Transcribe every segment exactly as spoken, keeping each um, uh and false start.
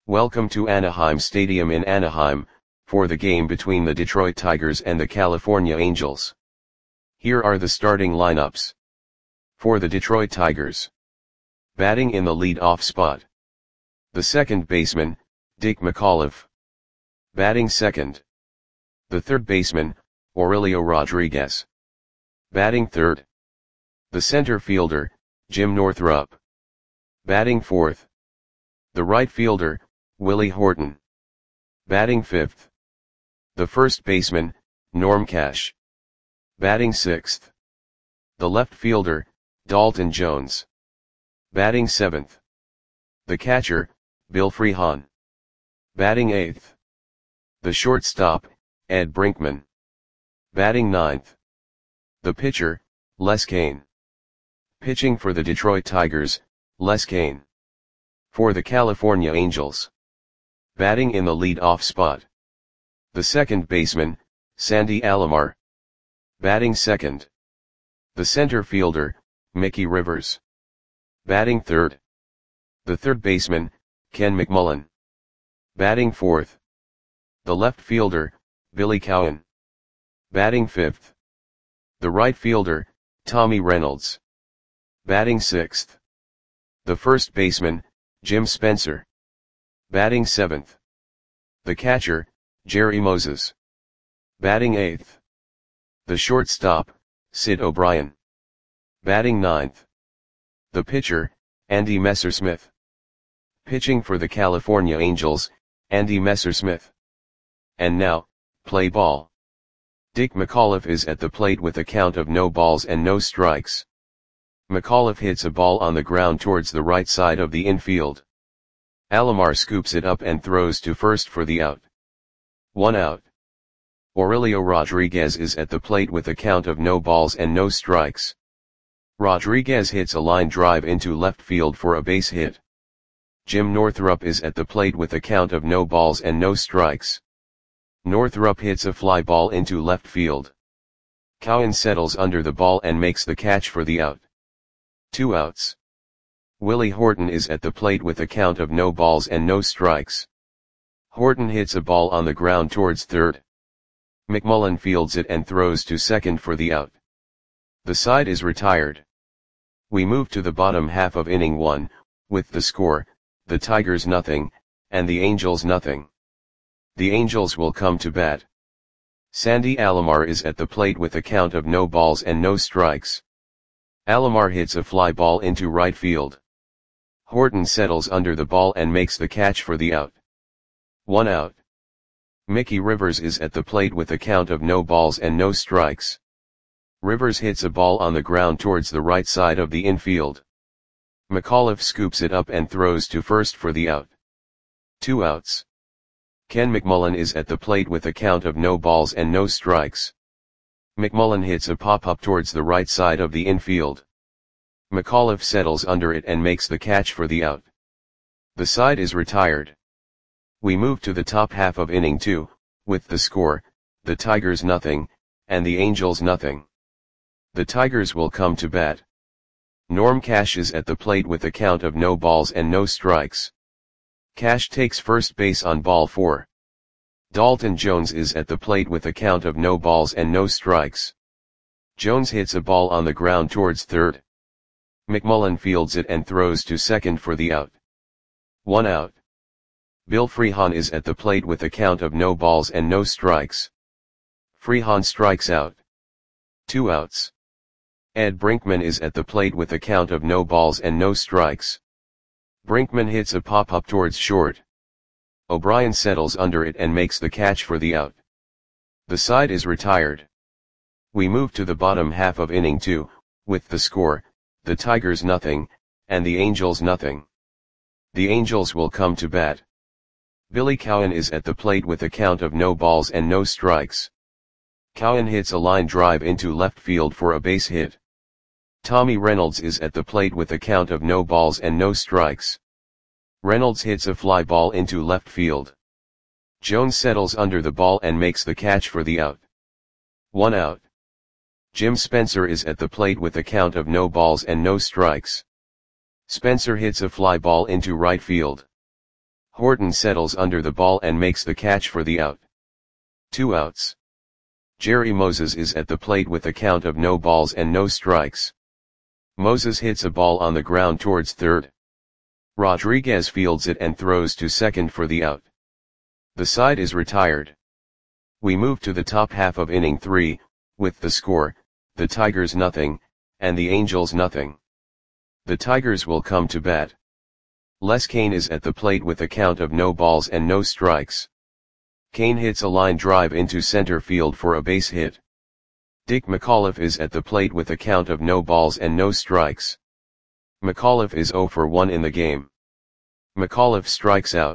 Welcome to Anaheim Stadium in Anaheim, for the game between the Detroit Tigers and the California Angels. Here are the starting lineups. For the Detroit Tigers. Batting in the lead-off spot. The second baseman, Dick McAuliffe. Batting second. The third baseman, Aurelio Rodriguez. Batting third. The center fielder, Jim Northrup. Batting fourth. The right fielder, Willie Horton. Batting fifth. The first baseman, Norm Cash. Batting sixth. The left fielder, Dalton Jones. Batting seventh. The catcher, Bill Freehan. Batting eighth. The shortstop, Ed Brinkman. Batting ninth. The pitcher, Les Cain. Pitching for the Detroit Tigers, Les Cain. For the California Angels. Batting in the lead-off spot. The second baseman, Sandy Alomar. Batting second. The center fielder, Mickey Rivers. Batting third. The third baseman, Ken McMullen. Batting fourth. The left fielder, Billy Cowan. Batting fifth. The right fielder, Tommy Reynolds. Batting sixth. The first baseman, Jim Spencer. Batting seventh. The catcher, Jerry Moses. Batting eighth. The shortstop, Sid O'Brien. Batting ninth. The pitcher, Andy Messersmith. Pitching for the California Angels, Andy Messersmith. And now, play ball. Dick McAuliffe is at the plate with a count of no balls and no strikes. McAuliffe hits a ball on the ground towards the right side of the infield. Alomar scoops it up and throws to first for the out. One out. Aurelio Rodriguez is at the plate with a count of no balls and no strikes. Rodriguez hits a line drive into left field for a base hit. Jim Northrup is at the plate with a count of no balls and no strikes. Northrup hits a fly ball into left field. Cowan settles under the ball and makes the catch for the out. Two outs. Willie Horton is at the plate with a count of no balls and no strikes. Horton hits a ball on the ground towards third. McMullen fields it and throws to second for the out. The side is retired. We move to the bottom half of inning one, with the score, the Tigers nothing, and the Angels nothing. The Angels will come to bat. Sandy Alomar is at the plate with a count of no balls and no strikes. Alomar hits a fly ball into right field. Horton settles under the ball and makes the catch for the out. One out. Mickey Rivers is at the plate with a count of no balls and no strikes. Rivers hits a ball on the ground towards the right side of the infield. McAuliffe scoops it up and throws to first for the out. Two outs. Ken McMullen is at the plate with a count of no balls and no strikes. McMullen hits a pop-up towards the right side of the infield. McAuliffe settles under it and makes the catch for the out. The side is retired. We move to the top half of inning two, with the score, the Tigers nothing, and the Angels nothing. The Tigers will come to bat. Norm Cash is at the plate with a count of no balls and no strikes. Cash takes first base on ball four. Dalton Jones is at the plate with a count of no balls and no strikes. Jones hits a ball on the ground towards third. McMullen fields it and throws to second for the out. One out. Bill Freehan is at the plate with a count of no balls and no strikes. Freehan strikes out. Two outs. Ed Brinkman is at the plate with a count of no balls and no strikes. Brinkman hits a pop-up towards short. O'Brien settles under it and makes the catch for the out. The side is retired. We move to the bottom half of inning two, with the score, the Tigers nothing, and the Angels nothing. The Angels will come to bat. Billy Cowan is at the plate with a count of no balls and no strikes. Cowan hits a line drive into left field for a base hit. Tommy Reynolds is at the plate with a count of no balls and no strikes. Reynolds hits a fly ball into left field. Jones settles under the ball and makes the catch for the out. One out. Jim Spencer is at the plate with a count of no balls and no strikes. Spencer hits a fly ball into right field. Horton settles under the ball and makes the catch for the out. Two outs. Jerry Moses is at the plate with a count of no balls and no strikes. Moses hits a ball on the ground towards third. Rodriguez fields it and throws to second for the out. The side is retired. We move to the top half of inning three, with the score, the Tigers nothing, and the Angels nothing. The Tigers will come to bat. Les Cain is at the plate with a count of no balls and no strikes. Cain hits a line drive into center field for a base hit. Dick McAuliffe is at the plate with a count of no balls and no strikes. McAuliffe is oh for one in the game. McAuliffe strikes out.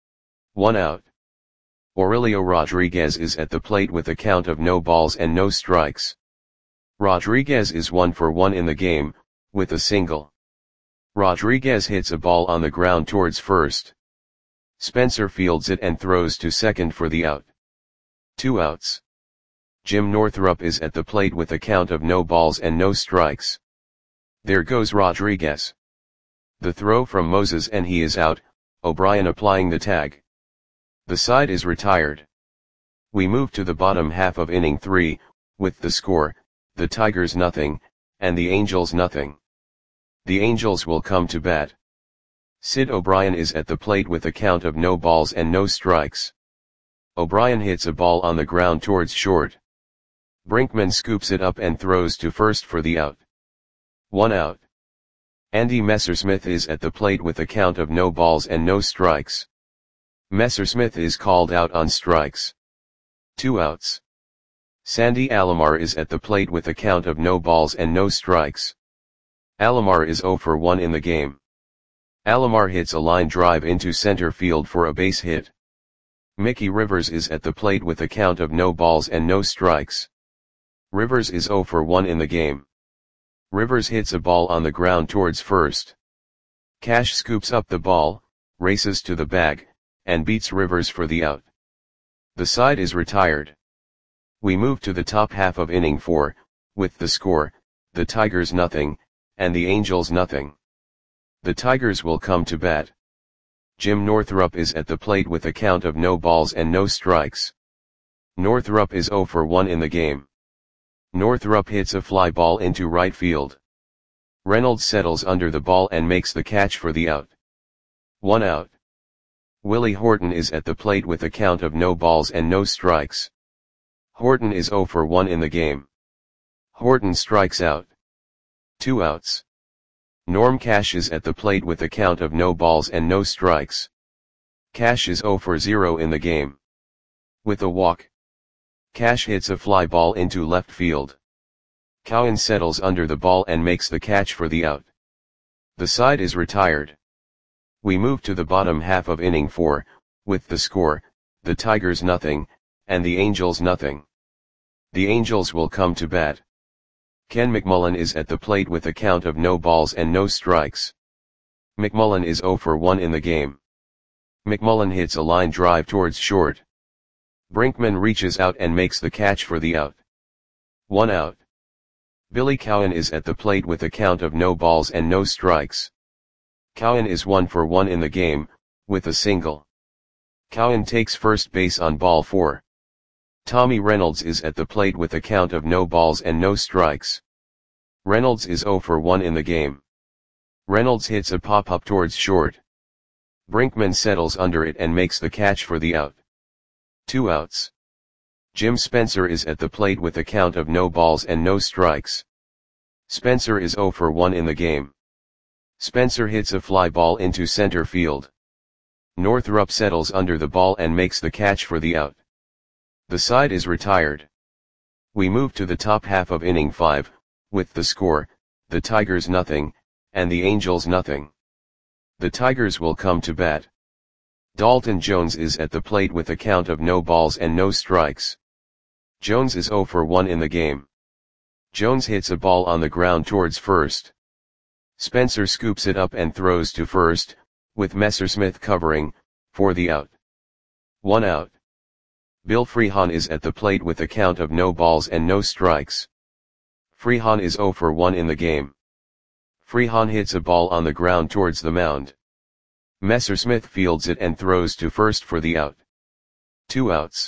One out. Aurelio Rodriguez is at the plate with a count of no balls and no strikes. Rodriguez is one for one in the game, with a single. Rodriguez hits a ball on the ground towards first. Spencer fields it and throws to second for the out. Two outs. Jim Northrup is at the plate with a count of no balls and no strikes. There goes Rodriguez. The throw from Moses and he is out, O'Brien applying the tag. The side is retired. We move to the bottom half of inning three, with the score, the Tigers nothing, and the Angels nothing. The Angels will come to bat. Sid O'Brien is at the plate with a count of no balls and no strikes. O'Brien hits a ball on the ground towards short. Brinkman scoops it up and throws to first for the out. One out. Andy Messersmith is at the plate with a count of no balls and no strikes. Messersmith is called out on strikes. Two outs. Sandy Alomar is at the plate with a count of no balls and no strikes. Alomar is oh for one in the game. Alomar hits a line drive into center field for a base hit. Mickey Rivers is at the plate with a count of no balls and no strikes. Rivers is oh for one in the game. Rivers hits a ball on the ground towards first. Cash scoops up the ball, races to the bag, and beats Rivers for the out. The side is retired. We move to the top half of inning four, with the score, the Tigers nothing, and the Angels nothing. The Tigers will come to bat. Jim Northrup is at the plate with a count of no balls and no strikes. Northrup is oh for one in the game. Northrup hits a fly ball into right field. Reynolds settles under the ball and makes the catch for the out. One out. Willie Horton is at the plate with a count of no balls and no strikes. Horton is oh for one in the game. Horton strikes out. Two outs. Norm Cash is at the plate with a count of no balls and no strikes. Cash is oh for zero in the game. With a walk. Cash hits a fly ball into left field. Cowan settles under the ball and makes the catch for the out. The side is retired. We move to the bottom half of inning four, with the score, the Tigers nothing, and the Angels nothing. The Angels will come to bat. Ken McMullen is at the plate with a count of no balls and no strikes. McMullen is oh for one in the game. McMullen hits a line drive towards short. Brinkman reaches out and makes the catch for the out. One out. Billy Cowan is at the plate with a count of no balls and no strikes. Cowan is one for one in the game, with a single. Cowan takes first base on ball four. Tommy Reynolds is at the plate with a count of no balls and no strikes. Reynolds is oh for one in the game. Reynolds hits a pop-up towards short. Brinkman settles under it and makes the catch for the out. Two outs. Jim Spencer is at the plate with a count of no balls and no strikes. Spencer is oh for one in the game. Spencer hits a fly ball into center field. Northrup settles under the ball and makes the catch for the out. The side is retired. We move to the top half of inning five, with the score, the Tigers nothing, and the Angels nothing. The Tigers will come to bat. Dalton Jones is at the plate with a count of no balls and no strikes. Jones is oh for one in the game. Jones hits a ball on the ground towards first. Spencer scoops it up and throws to first, with Messersmith covering, for the out. One out. Bill Freehan is at the plate with a count of no balls and no strikes. Freehan is oh for one in the game. Freehan hits a ball on the ground towards the mound. Messersmith fields it and throws to first for the out. Two outs.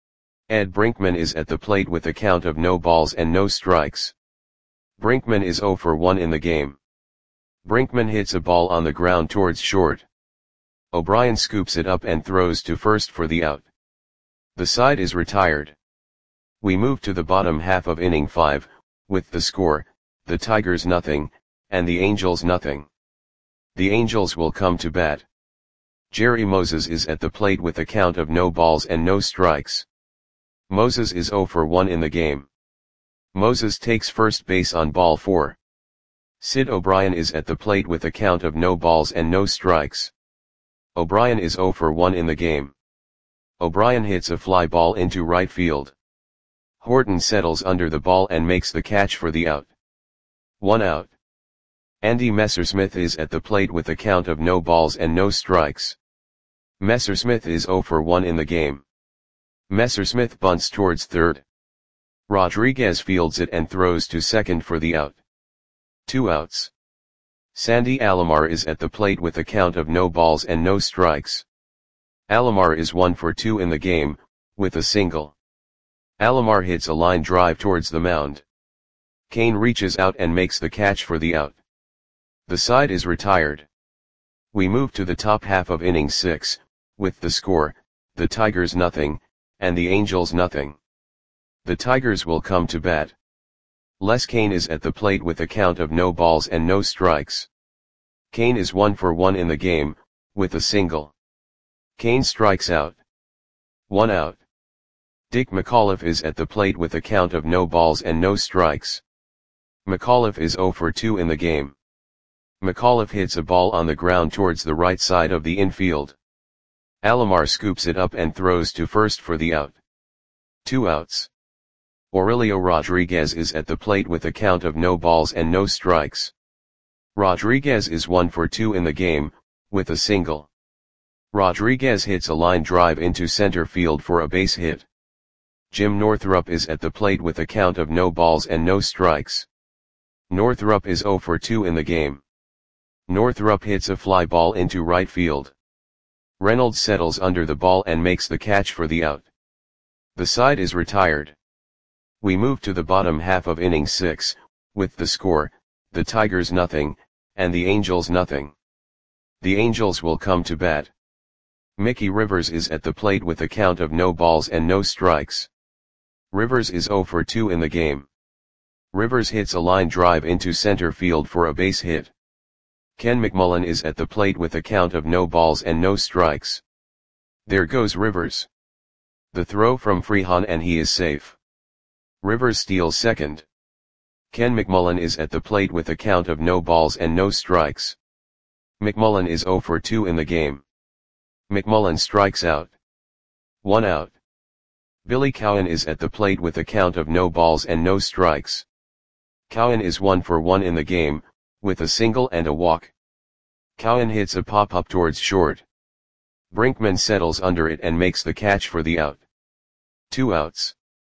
Ed Brinkman is at the plate with a count of no balls and no strikes. Brinkman is oh for one in the game. Brinkman hits a ball on the ground towards short. O'Brien scoops it up and throws to first for the out. The side is retired. We move to the bottom half of inning five, with the score, the Tigers nothing, and the Angels nothing. The Angels will come to bat. Jerry Moses is at the plate with a count of no balls and no strikes. Moses is oh for one in the game. Moses takes first base on ball four. Sid O'Brien is at the plate with a count of no balls and no strikes. O'Brien is oh for one in the game. O'Brien hits a fly ball into right field. Horton settles under the ball and makes the catch for the out. One out. Andy Messersmith is at the plate with a count of no balls and no strikes. Messersmith is oh for one in the game. Messersmith bunts towards third. Rodriguez fields it and throws to second for the out. Two outs. Sandy Alomar is at the plate with a count of no balls and no strikes. Alomar is one for two in the game, with a single. Alomar hits a line drive towards the mound. Kane reaches out and makes the catch for the out. The side is retired. We move to the top half of inning six, with the score, the Tigers nothing, and the Angels nothing. The Tigers will come to bat. Les Kane is at the plate with a count of no balls and no strikes. Kane is one for one in the game, with a single. Kane strikes out. One out. Dick McAuliffe is at the plate with a count of no balls and no strikes. McAuliffe is oh for two in the game. McAuliffe hits a ball on the ground towards the right side of the infield. Alomar scoops it up and throws to first for the out. Two outs. Aurelio Rodriguez is at the plate with a count of no balls and no strikes. Rodriguez is one for two in the game, with a single. Rodriguez hits a line drive into center field for a base hit. Jim Northrup is at the plate with a count of no balls and no strikes. Northrup is oh for two in the game. Northrup hits a fly ball into right field. Reynolds settles under the ball and makes the catch for the out. The side is retired. We move to the bottom half of inning six, with the score, the Tigers nothing, and the Angels nothing. The Angels will come to bat. Mickey Rivers is at the plate with a count of no balls and no strikes. Rivers is oh for two in the game. Rivers hits a line drive into center field for a base hit. Ken McMullen is at the plate with a count of no balls and no strikes. There goes Rivers. The throw from Freehan and he is safe. Rivers steals second. Ken McMullen is at the plate with a count of no balls and no strikes. McMullen is oh for two in the game. McMullen strikes out. One out. Billy Cowan is at the plate with a count of no balls and no strikes. Cowan is one for one in the game, with a single and a walk. Cowan hits a pop-up towards short. Brinkman settles under it and makes the catch for the out. Two outs.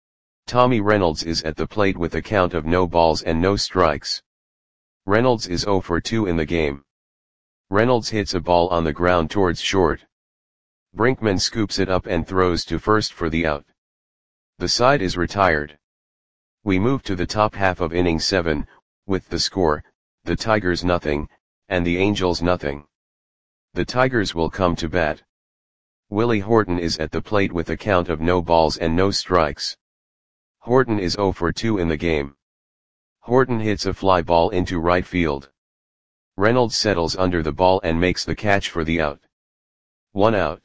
Tommy Reynolds is at the plate with a count of no balls and no strikes. Reynolds is oh for two in the game. Reynolds hits a ball on the ground towards short. Brinkman scoops it up and throws to first for the out. The side is retired. We move to the top half of inning seven, with the score, the Tigers nothing, and the Angels nothing. The Tigers will come to bat. Willie Horton is at the plate with a count of no balls and no strikes. Horton is oh for two in the game. Horton hits a fly ball into right field. Reynolds settles under the ball and makes the catch for the out. One out.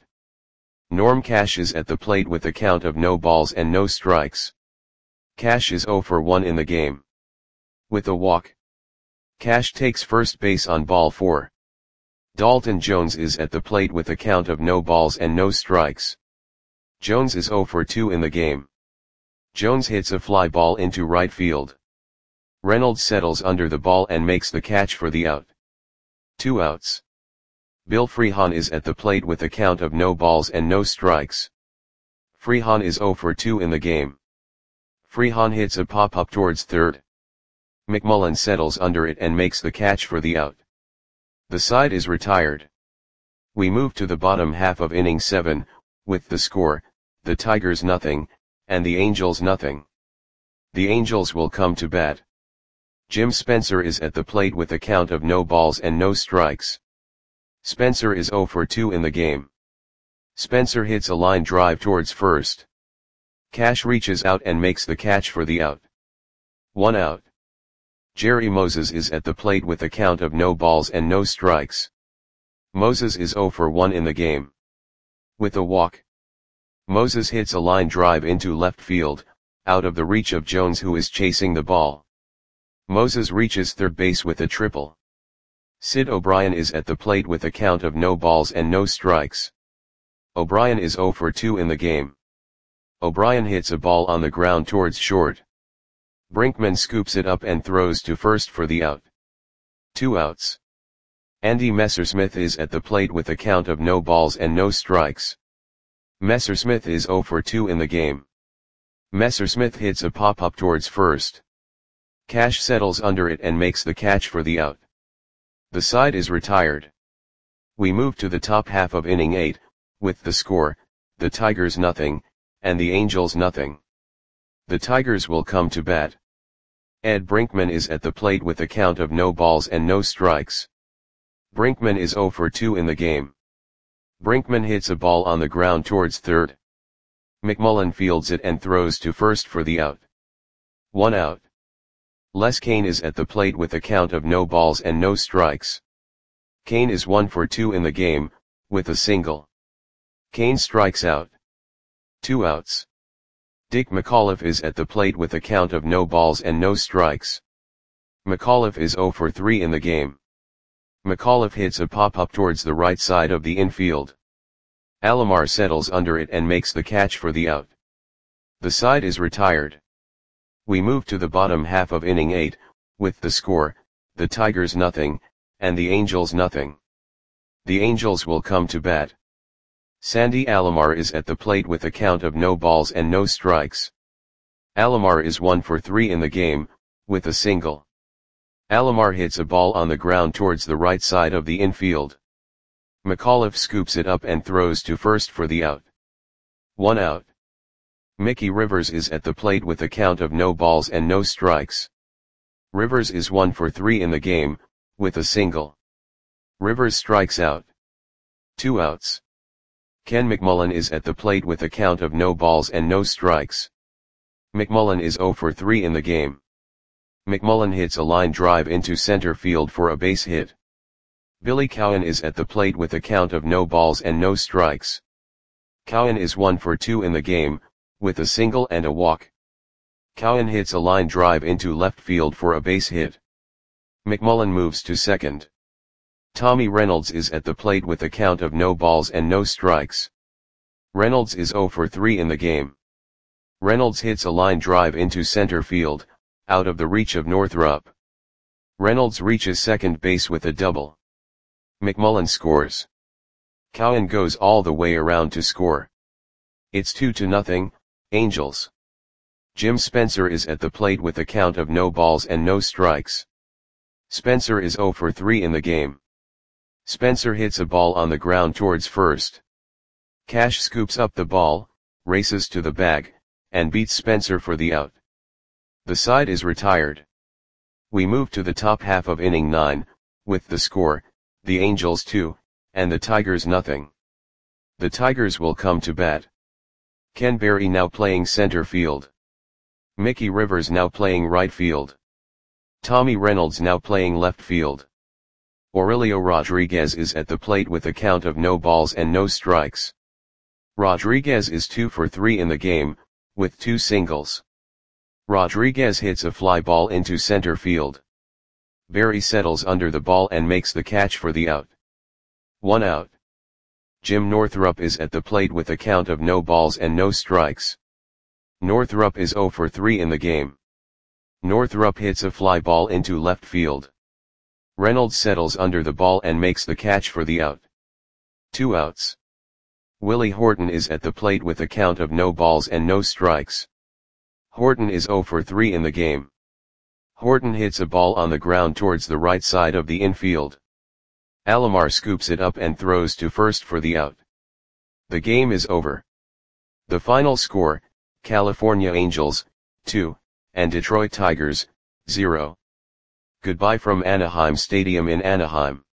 Norm Cash is at the plate with a count of no balls and no strikes. Cash is oh for one in the game. With a walk. Cash takes first base on ball four. Dalton Jones is at the plate with a count of no balls and no strikes. Jones is oh for two in the game. Jones hits a fly ball into right field. Reynolds settles under the ball and makes the catch for the out. Two outs. Bill Freehan is at the plate with a count of no balls and no strikes. Freehan is oh for two in the game. Freehan hits a pop-up towards third. McMullen settles under it and makes the catch for the out. The side is retired. We move to the bottom half of inning seven, with the score, the Tigers nothing, and the Angels nothing. The Angels will come to bat. Jim Spencer is at the plate with a count of no balls and no strikes. Spencer is oh for two in the game. Spencer hits a line drive towards first. Cash reaches out and makes the catch for the out. One out. Jerry Moses is at the plate with a count of no balls and no strikes. Moses is oh for one in the game. With a walk. Moses hits a line drive into left field, out of the reach of Jones, who is chasing the ball. Moses reaches third base with a triple. Sid O'Brien is at the plate with a count of no balls and no strikes. O'Brien is oh for two in the game. O'Brien hits a ball on the ground towards short. Brinkman scoops it up and throws to first for the out. Two outs. Andy Messersmith is at the plate with a count of no balls and no strikes. Messersmith is oh for two in the game. Messersmith hits a pop-up towards first. Cash settles under it and makes the catch for the out. The side is retired. We move to the top half of inning eight, with the score, the Tigers nothing, and the Angels nothing. The Tigers will come to bat. Ed Brinkman is at the plate with a count of no balls and no strikes. Brinkman is oh for two in the game. Brinkman hits a ball on the ground towards third. McMullen fields it and throws to first for the out. One out. Les Kane is at the plate with a count of no balls and no strikes. Kane is one for two in the game, with a single. Kane strikes out. Two outs. Dick McAuliffe is at the plate with a count of no balls and no strikes. McAuliffe is oh for three in the game. McAuliffe hits a pop-up towards the right side of the infield. Alomar settles under it and makes the catch for the out. The side is retired. We move to the bottom half of inning eight, with the score, the Tigers nothing, and the Angels nothing. The Angels will come to bat. Sandy Alomar is at the plate with a count of no balls and no strikes. Alomar is one for three in the game, with a single. Alomar hits a ball on the ground towards the right side of the infield. McAuliffe scoops it up and throws to first for the out. One out. Mickey Rivers is at the plate with a count of no balls and no strikes. Rivers is one for three in the game, with a single. Rivers strikes out. Two outs. Ken McMullen is at the plate with a count of no balls and no strikes. McMullen is oh for three in the game. McMullen hits a line drive into center field for a base hit. Billy Cowan is at the plate with a count of no balls and no strikes. Cowan is one for two in the game, with a single and a walk. Cowan hits a line drive into left field for a base hit. McMullen moves to second. Tommy Reynolds is at the plate with a count of no balls and no strikes. Reynolds is oh for three in the game. Reynolds hits a line drive into center field, out of the reach of Northrup. Reynolds reaches second base with a double. McMullen scores. Cowan goes all the way around to score. It's two to nothing, Angels. Jim Spencer is at the plate with a count of no balls and no strikes. Spencer is oh for three in the game. Spencer hits a ball on the ground towards first. Cash scoops up the ball, races to the bag, and beats Spencer for the out. The side is retired. We move to the top half of inning nine, with the score, the Angels two, and the Tigers nothing. The Tigers will come to bat. Ken Berry now playing center field. Mickey Rivers now playing right field. Tommy Reynolds now playing left field. Aurelio Rodriguez is at the plate with a count of no balls and no strikes. Rodriguez is two for three in the game, with two singles. Rodriguez hits a fly ball into center field. Berry settles under the ball and makes the catch for the out. One out. Jim Northrup is at the plate with a count of no balls and no strikes. Northrup is oh for three in the game. Northrup hits a fly ball into left field. Reynolds settles under the ball and makes the catch for the out. Two outs. Willie Horton is at the plate with a count of no balls and no strikes. Horton is oh for three in the game. Horton hits a ball on the ground towards the right side of the infield. Alomar scoops it up and throws to first for the out. The game is over. The final score, California Angels, two, and Detroit Tigers, zero. Goodbye from Anaheim Stadium in Anaheim.